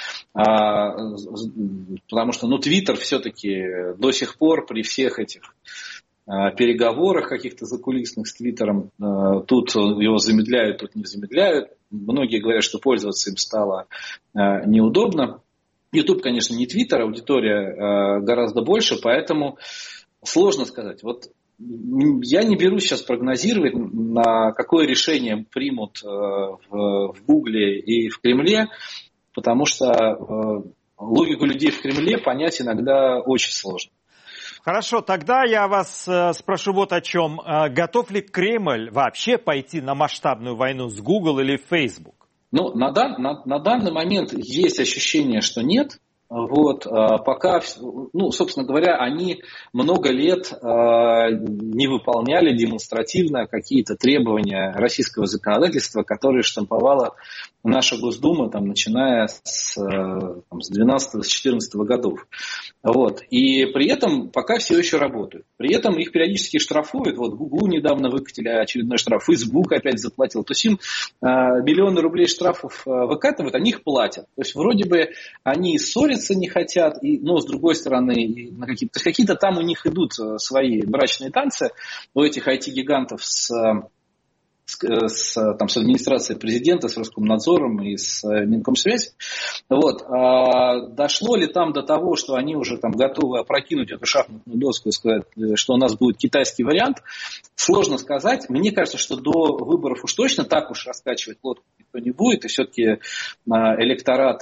А, потому что, ну, Твиттер все-таки до сих пор при всех этих а, переговорах каких-то закулисных с Твиттером, а, тут его замедляют, тут не замедляют. Многие говорят, что пользоваться им стало а, неудобно. YouTube, конечно, не Твиттер, аудитория а, гораздо больше, поэтому сложно сказать. Вот я не берусь сейчас прогнозировать, на какое решение примут а, в, в Гугле и в Кремле, потому что э, логику людей в Кремле понять иногда очень сложно. Хорошо, тогда я вас э, спрошу вот о чем. Э, готов ли Кремль вообще пойти на масштабную войну с Google или Facebook? Ну, на, дан, на, на данный момент есть ощущение, что нет. Вот, пока, ну, собственно говоря, они много лет э, не выполняли демонстративно какие-то требования российского законодательства, которые штамповала наша Госдума, там, начиная с, там, с двенадцатого, с четырнадцатого годов. Вот. И при этом пока все еще работают. При этом их периодически штрафуют. Вот Гуглу недавно выкатили очередной штраф, Facebook опять заплатил. То есть им э, миллионы рублей штрафов э, выкатывают, они их платят. То есть вроде бы они ссорятся не хотят, и, но с другой стороны, и на какие-то, то есть какие-то там у них идут свои брачные танцы, у этих ай ти-гигантов с, с, с, там, с администрацией президента, с Роскомнадзором и с Минкомсвязь. Вот. А дошло ли там до того, что они уже там готовы опрокинуть эту шахматную доску и сказать, что у нас будет китайский вариант? Сложно сказать. Мне кажется, что до выборов уж точно так уж раскачивать лодку никто не будет, и все-таки электорат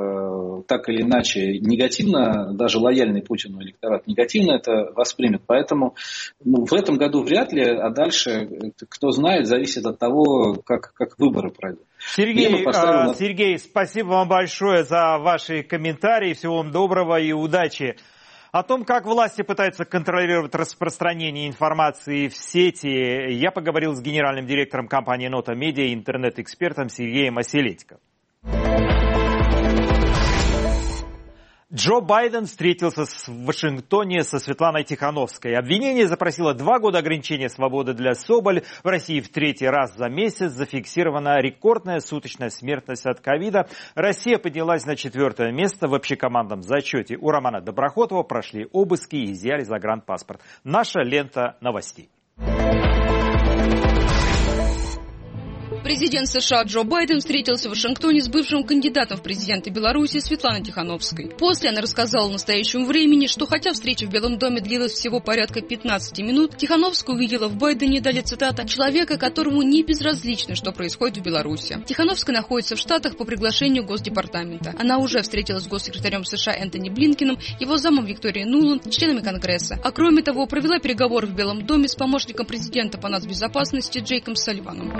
так или иначе негативно, даже лояльный Путину электорат негативно это воспримет. Поэтому ну, в этом году вряд ли, а дальше, кто знает, зависит от того, как, как выборы пройдут. Сергей, поставим... Сергей, спасибо вам большое за ваши комментарии. Всего вам доброго и удачи. О том, как власти пытаются контролировать распространение информации в сети, я поговорил с генеральным директором компании «Нота Медиа» и интернет-экспертом Сергеем Оселедько. Джо Байден встретился в Вашингтоне со Светланой Тихановской. Обвинение запросило два года ограничения свободы для Соболь. В России в третий раз за месяц зафиксирована рекордная суточная смертность от ковида. Россия поднялась на четвертое место в общекомандном зачете. У Романа Доброхотова прошли обыски и изъяли загранпаспорт. Наша лента новостей. Президент США Джо Байден встретился в Вашингтоне с бывшим кандидатом в президенты Беларуси Светланой Тихановской. После она рассказала настоящему времени, что хотя встреча в Белом доме длилась всего порядка пятнадцати минут, Тихановская увидела в Байдене, далее цитата, человека, которому не безразлично, что происходит в Беларуси. Тихановская находится в Штатах по приглашению Госдепартамента. Она уже встретилась с госсекретарем США Энтони Блинкеном, его замом Викторией Нуланд, членами Конгресса. А кроме того, провела переговоры в Белом доме с помощником президента по нацбезопасности Джейком Салливаном.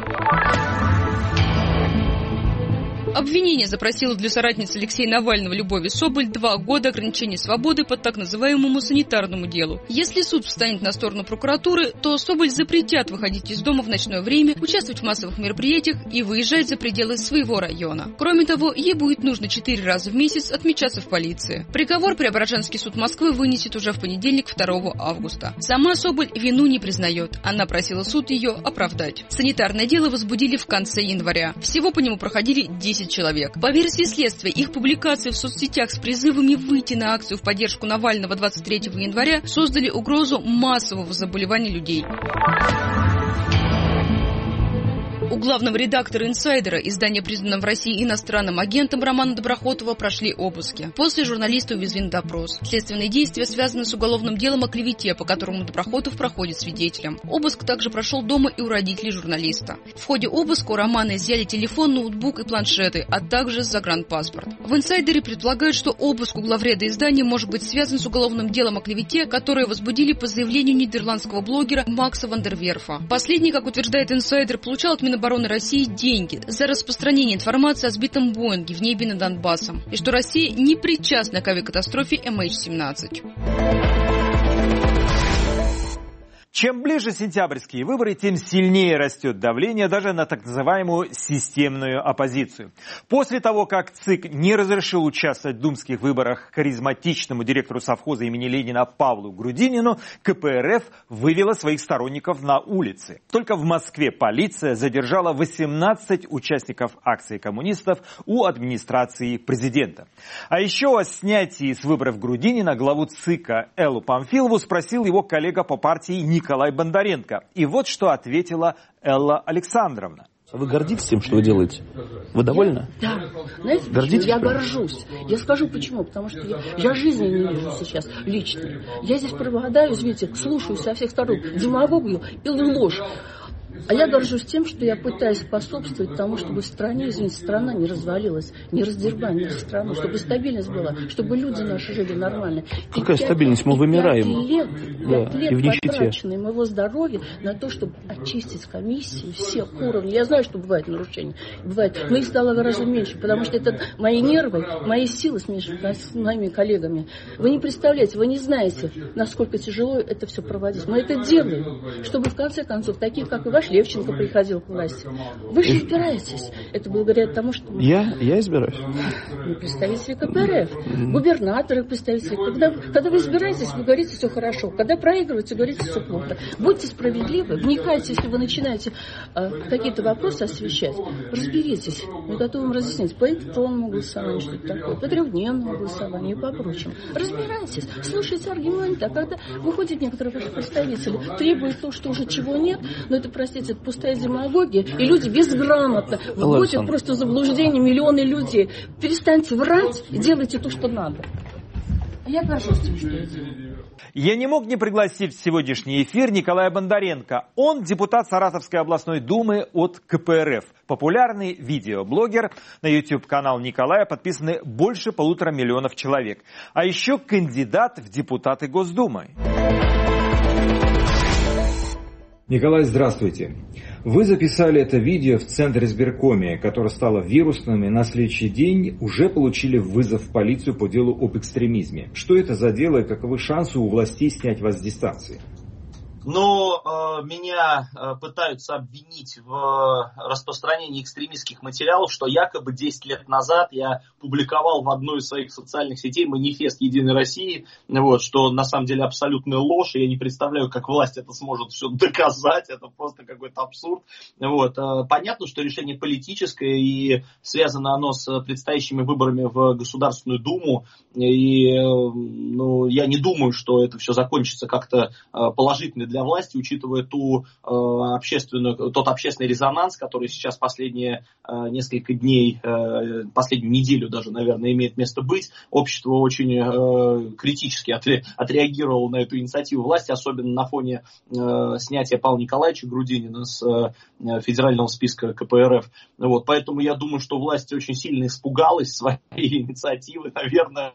Обвинение запросило для соратницы Алексея Навального Любови Соболь два года ограничения свободы по так называемому санитарному делу. Если суд встанет на сторону прокуратуры, то Соболь запретят выходить из дома в ночное время, участвовать в массовых мероприятиях и выезжать за пределы своего района. Кроме того, ей будет нужно четыре раза в месяц отмечаться в полиции. Приговор Преображенский суд Москвы вынесет уже в понедельник, второго августа. Сама Соболь вину не признает. Она просила суд ее оправдать. Санитарное дело возбудили в конце января. Всего по нему проходили десять человек. По версии следствия, их публикации в соцсетях с призывами выйти на акцию в поддержку Навального двадцать третьего января создали угрозу массового заболевания людей. У главного редактора «Инсайдера», издания, признанного в России иностранным агентом, Романа Доброхотова, прошли обыски. После журналиста увезли на допрос. Следственные действия связаны с уголовным делом о клевете, по которому Доброхотов проходит свидетелем. Обыск также прошел дома и у родителей журналиста. В ходе обыска у Романа изъяли телефон, ноутбук и планшеты, а также загранпаспорт. В «Инсайдере» предполагают, что обыск у главреда издания может быть связан с уголовным делом о клевете, которое возбудили по заявлению нидерландского блогера Макса Вандерверфа. Последний, как утверждает «Инсайдер», получал от Минобороны обороны России деньги за распространение информации о сбитом Боинге в небе над Донбассом и что Россия не причастна к авиакатастрофе эм эйч семнадцать. Чем ближе сентябрьские выборы, тем сильнее растет давление даже на так называемую системную оппозицию. После того, как ЦИК не разрешил участвовать в думских выборах харизматичному директору совхоза имени Ленина Павлу Грудинину, ка пэ эр эф вывела своих сторонников на улицы. Только в Москве полиция задержала восемнадцать участников акции коммунистов у администрации президента. А еще о снятии с выборов Грудинина главу ЦИКа Эллу Памфилову спросил его коллега по партии Николай Николай Бондаренко. И вот что ответила Элла Александровна. Вы гордитесь тем, что вы делаете? Вы довольны? Я, да. Знаете, гордитесь? Я горжусь. Я скажу почему. Потому что я, я жизни не вижу сейчас лично. Я здесь преобладаю, извините, слушаю со всех сторон демагогию и ложь. А я горжусь тем, что я пытаюсь способствовать тому, чтобы в стране, извините, страна не развалилась, не раздербанили страну, чтобы стабильность была, чтобы люди наши жили нормально. Какая и стабильность? Мы вымираем. Пять лет, да, пять лет потрачено моего здоровья на то, чтобы очистить комиссии всех уровней. Я знаю, что бывают нарушения, бывает, но их стало гораздо меньше, потому что это мои нервы, мои силы смешаны с моими коллегами. Вы не представляете, вы не знаете, насколько тяжело это все проводить. Мы это делаем, чтобы в конце концов, такие, как и ваш Левченко, приходил к власти. Вы же избираетесь. Это благодаря тому, что... Я? Я избираюсь? Вы представители ка пэ эр эф, губернаторы, представители. Когда, когда вы избираетесь, вы говорите, все хорошо. Когда проигрываете, говорите, все плохо. Будьте справедливы, вникайте, если вы начинаете э, какие-то вопросы освещать. Разберитесь. Мы готовы вам разъяснить. По электронному голосованию, что это такое, по трехдневному голосованию и по прочему. Разбирайтесь, слушайте аргументы. А когда выходят некоторые ваши представители, требуют то, что уже чего нет, но это, простите, это пустая демагогия, и люди безграмотно вводят просто в заблуждение миллионы людей. Перестаньте врать и делайте то, что надо. А я горжусь тем, что я делаю. Я не мог не пригласить в сегодняшний эфир Николая Бондаренко. Он депутат Саратовской областной думы от ка пэ эр эф. Популярный видеоблогер. На YouTube-канал Николая подписаны больше полутора миллионов человек. А еще кандидат в депутаты Госдумы. Николай, здравствуйте. Вы записали это видео в Центре избиркоме, которое стало вирусным, и на следующий день уже получили вызов в полицию по делу об экстремизме. Что это за дело и каковы шансы у властей снять вас с дистанции? Но э, меня э, пытаются обвинить в э, распространении экстремистских материалов, что якобы десять лет назад я публиковал в одной из своих социальных сетей манифест Единой России, вот, что на самом деле абсолютная ложь, и я не представляю, как власть это сможет все доказать, это просто какой-то абсурд. Вот. Э, понятно, что решение политическое, и связано оно с предстоящими выборами в Государственную Думу, и э, ну, я не думаю, что это все закончится как-то э, положительно для власти, учитывая ту, э, общественную, тот общественный резонанс, который сейчас последние э, несколько дней, э, последнюю неделю даже, наверное, имеет место быть. Общество очень э, критически отре, отреагировало на эту инициативу власти, особенно на фоне э, снятия Павла Николаевича Грудинина с э, федерального списка ка пэ эр эф. Вот, поэтому я думаю, что власть очень сильно испугалась своей инициативы, наверное,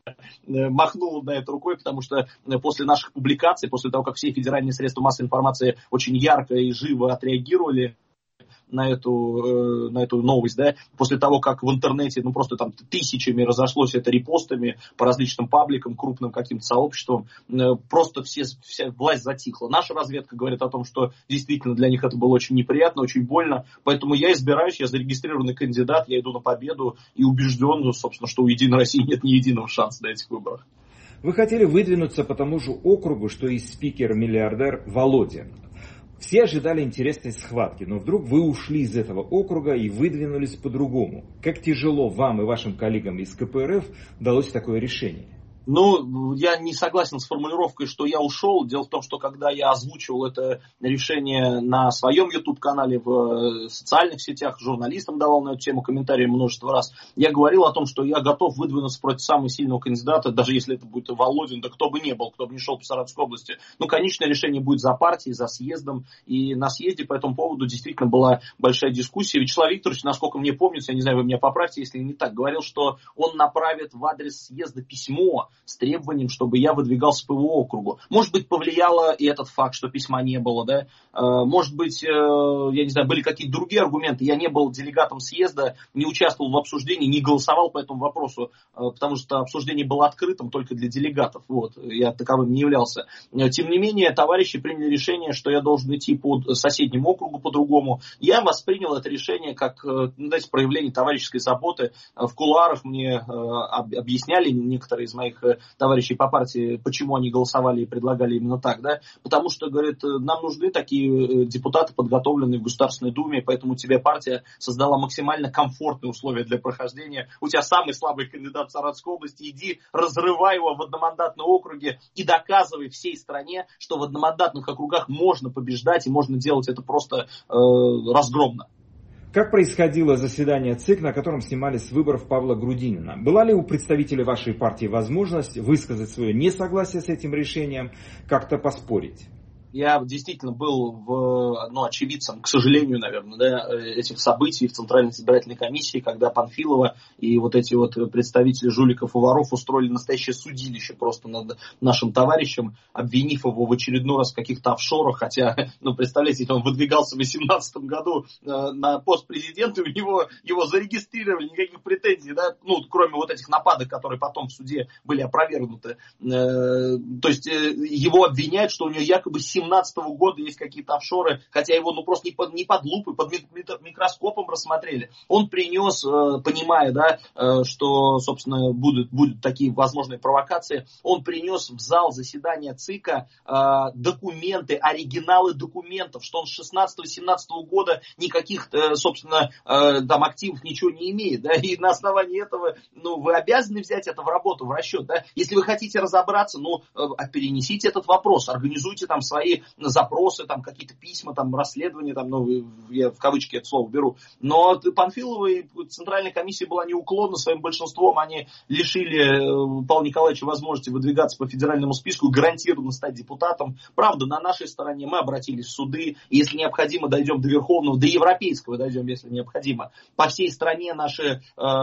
махнула на это рукой, потому что после наших публикаций, после того, как все федеральные средства массовой информации очень ярко и живо отреагировали на эту, на эту новость, да, после того, как в интернете, ну, просто там тысячами разошлось это репостами по различным пабликам, крупным каким-то сообществам, просто все, вся власть затихла. Наша разведка говорит о том, что действительно для них это было очень неприятно, очень больно, поэтому я избираюсь, я зарегистрированный кандидат, я иду на победу и убежден, собственно, что у Единой России нет ни единого шанса на этих выборах. Вы хотели выдвинуться по тому же округу, что и спикер-миллиардер Володя. Все ожидали интересной схватки, но вдруг вы ушли из этого округа и выдвинулись по-другому. Как тяжело вам и вашим коллегам из ка пэ эр эф удалось такое решение? Ну, я не согласен с формулировкой, что я ушел. Дело в том, что когда я озвучивал это решение на своем YouTube-канале, в социальных сетях, журналистам давал на эту тему комментарии множество раз, я говорил о том, что я готов выдвинуться против самого сильного кандидата, даже если это будет Володин, да кто бы ни был, кто бы ни шел по Саратовской области. Ну, конечное решение будет за партией, за съездом. И на съезде по этому поводу действительно была большая дискуссия. Вячеслав Викторович, насколько мне помнится, я не знаю, вы меня поправьте, если не так, говорил, что он направит в адрес съезда письмо с требованием, чтобы я выдвигался по его округу. Может быть, повлияло и этот факт, что письма не было, да? Может быть, я не знаю, были какие-то другие аргументы. Я не был делегатом съезда, не участвовал в обсуждении, не голосовал по этому вопросу, потому что обсуждение было открытым только для делегатов. Вот. Я таковым не являлся. Тем не менее, товарищи приняли решение, что я должен идти по соседнему округу по-другому. Я воспринял это решение как, знаете, проявление товарищеской заботы. В кулуарах мне объясняли некоторые из моих товарищей по партии, почему они голосовали и предлагали именно так, да, потому что, говорят, нам нужны такие депутаты, подготовленные в Государственной Думе, поэтому тебе партия создала максимально комфортные условия для прохождения. У тебя самый слабый кандидат в Саратовской области, иди, разрывай его в одномандатном округе и доказывай всей стране, что в одномандатных округах можно побеждать и можно делать это просто э, разгромно. Как происходило заседание ЦИК, на котором снимались с выборов Павла Грудинина? Была ли у представителей вашей партии возможность высказать свое несогласие с этим решением, как-то поспорить? Я действительно был в, ну, очевидцем, к сожалению, наверное, да, этих событий в Центральной избирательной комиссии, когда Панфилова и вот эти вот представители жуликов и воров устроили настоящее судилище просто над нашим товарищем, обвинив его в очередной раз в каких-то офшорах, хотя, ну, представляете, он выдвигался в две тысячи восемнадцатом году э, на пост президента, у него его зарегистрировали, никаких претензий, да, ну, кроме вот этих нападок, которые потом в суде были опровергнуты. Э, то есть э, его обвиняют, что у него якобы семь семнадцатого года есть какие-то офшоры, хотя его ну просто не под, не под лупой, под микроскопом рассмотрели. Он принес, понимая, да, что, собственно, будут, будут такие возможные провокации, он принес в зал заседания ЦИКа документы, оригиналы документов, что он с шестнадцатого-семнадцатого года никаких, собственно, там активов ничего не имеет, да, и на основании этого, ну, вы обязаны взять это в работу, в расчет, да, если вы хотите разобраться, ну, перенесите этот вопрос, организуйте там свои запросы, там какие-то письма, там расследования, там, ну, я в кавычки это слово беру. Но Панфилова и Центральная комиссия была неуклонна своим большинством, они лишили Павла Николаевича возможности выдвигаться по федеральному списку, гарантированно стать депутатом. Правда, на нашей стороне мы обратились в суды, и если необходимо, дойдем до Верховного, до Европейского дойдем, если необходимо. По всей стране наши э,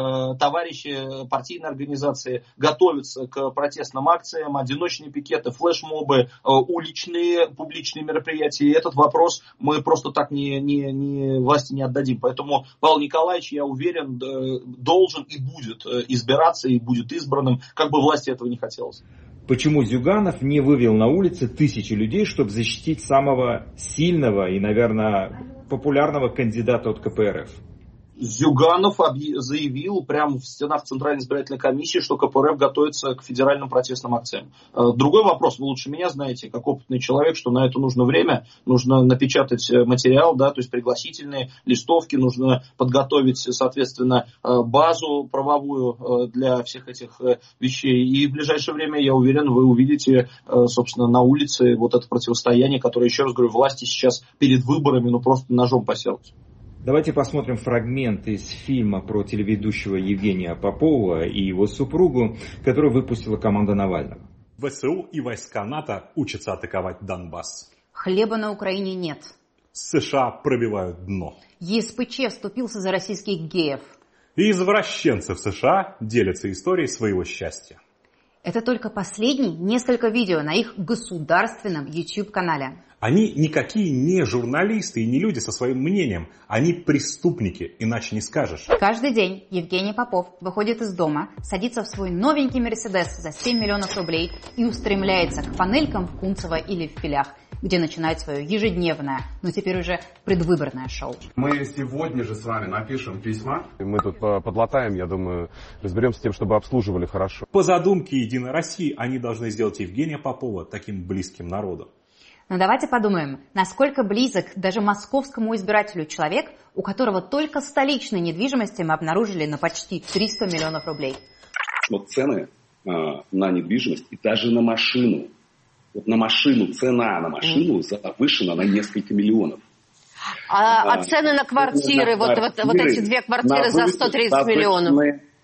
товарищи, партийные организации готовятся к протестным акциям, одиночные пикеты, флешмобы, э, уличные публичные мероприятия. И этот вопрос мы просто так не, не, не, власти не отдадим. Поэтому Павел Николаевич, я уверен, должен и будет избираться, и будет избранным, как бы власти этого не хотелось. Почему Зюганов не вывел на улицы тысячи людей, чтобы защитить самого сильного и, наверное, популярного кандидата от ка пэ эр эф? Зюганов заявил прямо в стенах Центральной избирательной комиссии, что ка пэ эр эф готовится к федеральным протестным акциям. Другой вопрос, вы лучше меня знаете, как опытный человек, что на это нужно время, нужно напечатать материал, да, то есть пригласительные листовки, нужно подготовить, соответственно, базу правовую для всех этих вещей. И в ближайшее время, я уверен, вы увидите, собственно, на улице вот это противостояние, которое, еще раз говорю, власти сейчас перед выборами, ну, просто ножом по сердцу. Давайте посмотрим фрагмент из фильма про телеведущего Евгения Попова и его супругу, который выпустила команда Навального. вэ эс у и войска НАТО учатся атаковать Донбасс. Хлеба на Украине нет. США пробивают дно. е эс пэ че вступился за российских геев. И извращенцы в США делятся историей своего счастья. Это только последние несколько видео на их государственном YouTube-канале. Они никакие не журналисты и не люди со своим мнением. Они преступники, иначе не скажешь. Каждый день Евгений Попов выходит из дома, садится в свой новенький Мерседес за семь миллионов рублей и устремляется к панелькам в Кунцево или в Филях, где начинает свое ежедневное, но теперь уже предвыборное шоу. Мы сегодня же с вами напишем письма. Мы тут подлатаем, я думаю, разберемся с тем, чтобы обслуживали хорошо. По задумке Единой России они должны сделать Евгения Попова таким близким народу. Но давайте подумаем, насколько близок даже московскому избирателю человек, у которого только столичной недвижимости мы обнаружили на почти триста миллионов рублей. Вот цены э, на недвижимость и даже на машину. Вот на машину, цена на машину завышена на несколько миллионов. А, а, а цены на квартиры, на вот, квартиры, вот, вот эти две квартиры за сто тридцать миллионов.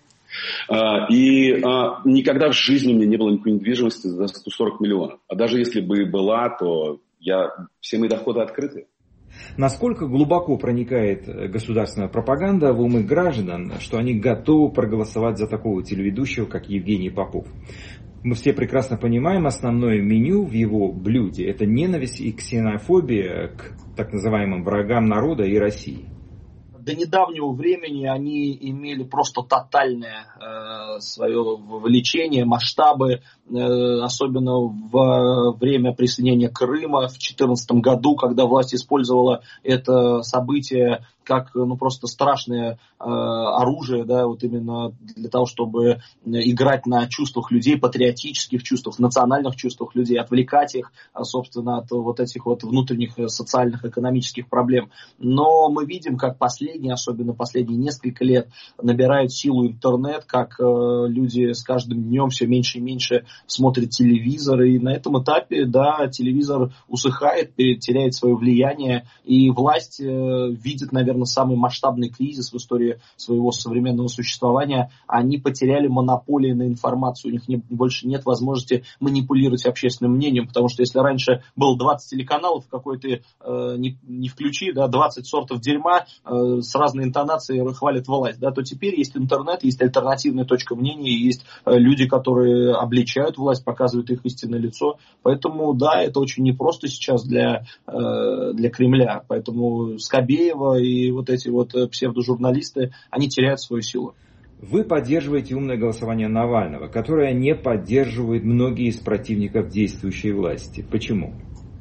И а, никогда в жизни у меня не было никакой недвижимости за сто сорок миллионов. А даже если бы и была, то я, все мои доходы открыты. Насколько глубоко проникает государственная пропаганда в умы граждан, что они готовы проголосовать за такого телеведущего, как Евгений Попов? Мы все прекрасно понимаем, основное меню в его блюде – это ненависть и ксенофобия к так называемым врагам народа и России. До недавнего времени они имели просто тотальное э, свое вовлечение, масштабы, э, особенно во время присоединения Крыма в две тысячи четырнадцатом году, когда власть использовала это событие как ну, просто страшное э, оружие, да, вот именно для того, чтобы играть на чувствах людей, патриотических чувствах, национальных чувствах людей, отвлекать их, собственно, от вот этих вот внутренних социальных, экономических проблем. Но мы видим, как последние, особенно последние несколько лет, набирают силу интернет, как э, люди с каждым днем все меньше и меньше смотрят телевизор, и на этом этапе, да, телевизор усыхает, теряет свое влияние, и власть э, видит, наверное, самый масштабный кризис в истории своего современного существования. Они потеряли монополию на информацию, у них не, больше нет возможности манипулировать общественным мнением, потому что если раньше было двадцать телеканалов, какой ты э, не, не включи, да, двадцать сортов дерьма э, с разной интонацией хвалят власть, да, то теперь есть интернет, есть альтернативная точка мнения, есть э, люди, которые обличают власть, показывают их истинное лицо. Поэтому, да, это очень непросто сейчас для, э, для Кремля. Поэтому Скобеева и вот эти вот псевдожурналисты, они теряют свою силу. Вы поддерживаете умное голосование Навального, которое не поддерживают многие из противников действующей власти. Почему?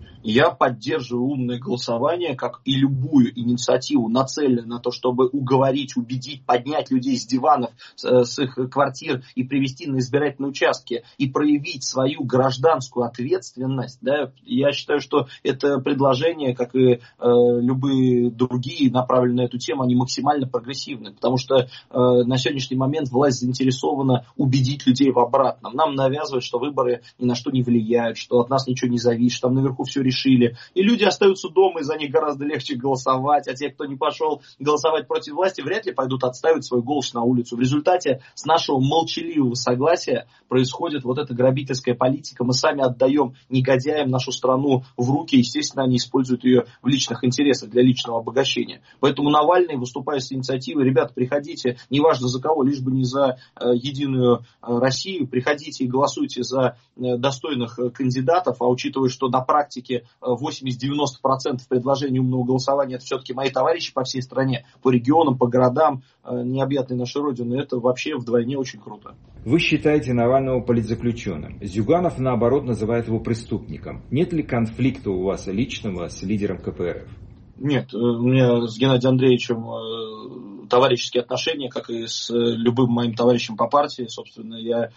Я поддерживаю умное голосование, как и любую инициативу, нацеленную на то, чтобы уговорить, убедить, поднять людей с диванов, с, с их квартир и привести на избирательные участки и проявить свою гражданскую ответственность. Да? Я считаю, что это предложение, как и э, любые другие, направленные на эту тему, они максимально прогрессивны, потому что э, на сегодняшний момент власть заинтересована убедить людей в обратном. Нам навязывают, что выборы ни на что не влияют, что от нас ничего не зависит, что там наверху все решили. И люди остаются дома, и за них гораздо легче голосовать. А те, кто не пошел голосовать против власти, вряд ли пойдут отстаивать свой голос на улицу. В результате с нашего молчаливого согласия происходит вот эта грабительская политика. Мы сами отдаем негодяям нашу страну в руки. Естественно, они используют ее в личных интересах для личного обогащения. Поэтому Навальный, выступая с инициативой, ребята, приходите, неважно за кого, лишь бы не за э, Единую Россию, приходите и голосуйте за э, достойных кандидатов. А учитывая, что на практике и восемьдесят-девяносто процентов предложений умного голосования это все-таки мои товарищи по всей стране, по регионам, по городам необъятной нашей Родины, это вообще вдвойне очень круто. Вы считаете Навального политзаключенным. Зюганов, наоборот, называет его преступником. Нет ли конфликта у вас личного с лидером ка пэ эр эф? Нет, у меня с Геннадием Андреевичем товарищеские отношения, как и с любым моим товарищем по партии. Собственно, я,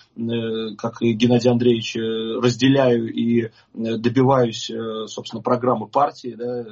как и Геннадий Андреевич, разделяю и добиваюсь, собственно, программы партии, да.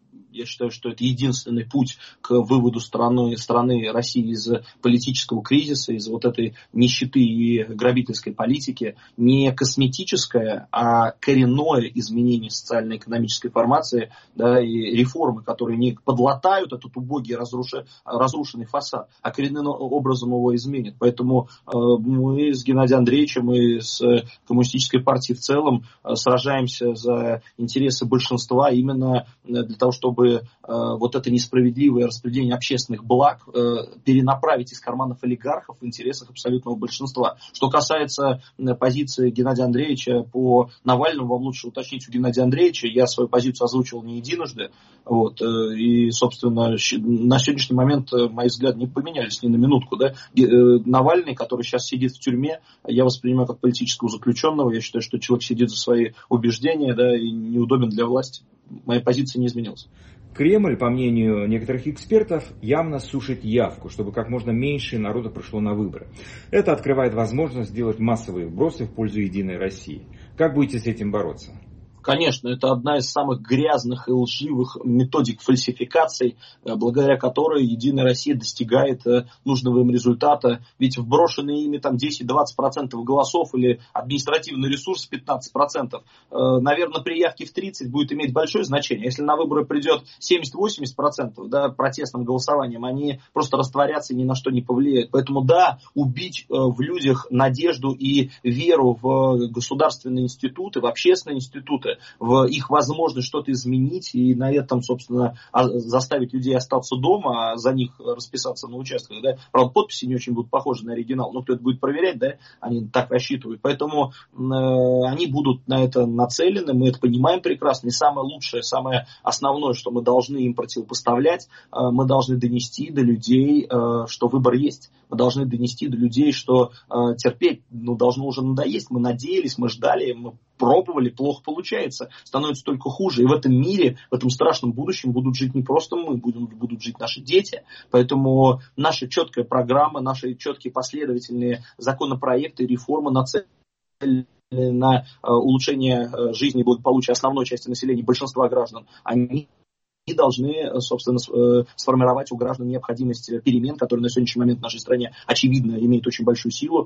Я считаю, что это единственный путь к выводу страны, страны России из политического кризиса, из вот этой нищеты и грабительской политики. Не косметическое, а коренное изменение социально-экономической формации, да, и реформы, которые не подлатают этот убогий разруш... разрушенный фасад, а коренным образом его изменят. Поэтому э, мы с Геннадием Андреевичем и с Коммунистической партией в целом э, сражаемся за интересы большинства именно для того, чтобы чтобы э, вот это несправедливое распределение общественных благ э, перенаправить из карманов олигархов в интересах абсолютного большинства. Что касается э, позиции Геннадия Андреевича по Навальному, вам лучше уточнить у Геннадия Андреевича. Я свою позицию озвучивал не единожды. Вот, э, и, собственно, на сегодняшний момент э, мои взгляды не поменялись ни на минутку. Да? Э, Навальный, который сейчас сидит в тюрьме, я воспринимаю как политического заключенного. Я считаю, что человек сидит за свои убеждения, да, и неудобен для власти. Моя позиция не изменилась. Кремль, по мнению некоторых экспертов, явно сушит явку, чтобы как можно меньше народа пришло на выборы. Это открывает возможность сделать массовые вбросы в пользу Единой России. Как будете с этим бороться? Конечно, это одна из самых грязных и лживых методик фальсификаций, благодаря которой Единая Россия достигает нужного им результата. Ведь вброшенные ими там десять-двадцать процентов голосов или административный ресурс пятнадцать процентов, наверное, при явке в тридцать будет иметь большое значение. Если на выборы придет семьдесят-восемьдесят процентов, да, протестным голосованием, они просто растворятся и ни на что не повлияют. Поэтому да, убить в людях надежду и веру в государственные институты, в общественные институты, в их возможность что-то изменить и на этом, собственно, заставить людей остаться дома, а за них расписаться на участках. Да? Правда, подписи не очень будут похожи на оригинал, но кто это будет проверять, да? Они так рассчитывают. Поэтому э, они будут на это нацелены, мы это понимаем прекрасно. И самое лучшее, самое основное, что мы должны им противопоставлять, э, мы должны донести до людей, э, что выбор есть. Мы должны донести до людей, что э, терпеть ну, должно уже надоесть. Мы надеялись, мы ждали, мы пробовали, плохо получается, становится только хуже. И в этом мире, в этом страшном будущем будут жить не просто мы, будем, будут жить наши дети. Поэтому наша четкая программа, наши четкие последовательные законопроекты, реформы нацелены на улучшение жизни и благополучия основной части населения, большинства граждан, они и должны, собственно, сформировать у граждан необходимость перемен, которые на сегодняшний момент в нашей стране, очевидно, имеют очень большую силу,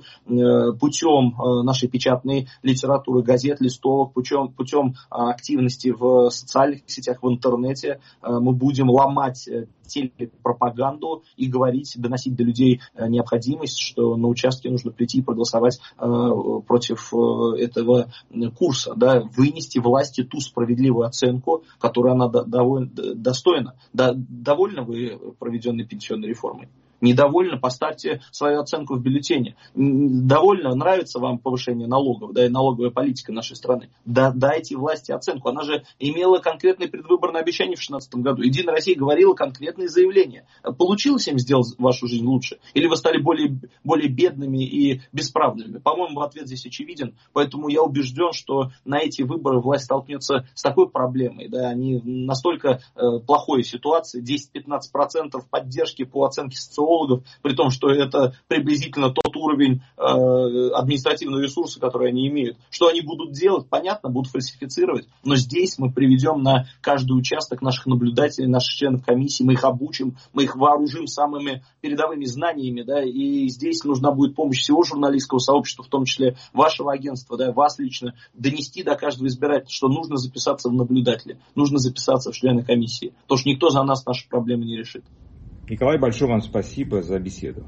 путем нашей печатной литературы, газет, листовок, путем, путем активности в социальных сетях, в интернете. Мы будем ломать телепропаганду и говорить, доносить до людей необходимость, что на участке нужно прийти и проголосовать против этого курса, да, вынести власти ту справедливую оценку, которую она довольно достойна. Да, довольны вы проведенной пенсионной реформой? Недовольны, поставьте свою оценку в бюллетене. Довольно, нравится вам повышение налогов, да, и налоговая политика нашей страны. Да, дайте власти оценку. Она же имела конкретные предвыборные обещания в две тысячи шестнадцатом году. Единая Россия говорила конкретные заявления. Получилось им сделать вашу жизнь лучше? Или вы стали более, более бедными и бесправными? По-моему, ответ здесь очевиден. Поэтому я убежден, что на эти выборы власть столкнется с такой проблемой. Да, они настолько э, плохой ситуации, десять-пятнадцать процентов поддержки по оценке социологов, при том, что это приблизительно тот уровень э, административного ресурса, который они имеют. Что они будут делать, понятно, будут фальсифицировать, но здесь мы приведем на каждый участок наших наблюдателей, наших членов комиссии, мы их обучим, мы их вооружим самыми передовыми знаниями, да, и здесь нужна будет помощь всего журналистского сообщества, в том числе вашего агентства, да, вас лично, донести до каждого избирателя, что нужно записаться в наблюдатели, нужно записаться в члены комиссии, потому что никто за нас наши проблемы не решит. Николай, большое вам спасибо за беседу.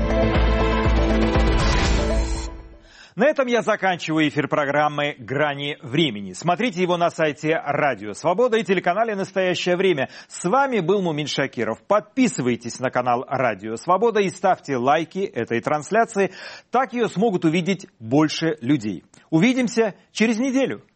На этом я заканчиваю эфир программы «Грани времени». Смотрите его на сайте Радио Свобода и телеканале «Настоящее время». С вами был Мумин Шакиров. Подписывайтесь на канал Радио Свобода и ставьте лайки этой трансляции. Так ее смогут увидеть больше людей. Увидимся через неделю.